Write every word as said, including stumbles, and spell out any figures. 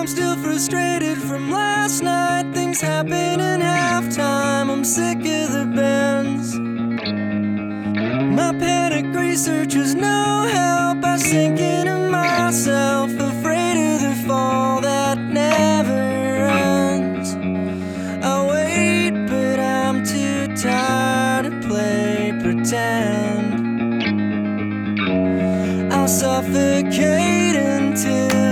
still frustrated from last night. Things happen in halftime. I'm sick of the bends. My panic research was no help. I sink into myself, afraid of the fall that never ends. I wait, but I'm too tired to play pretend. I'll suffocate until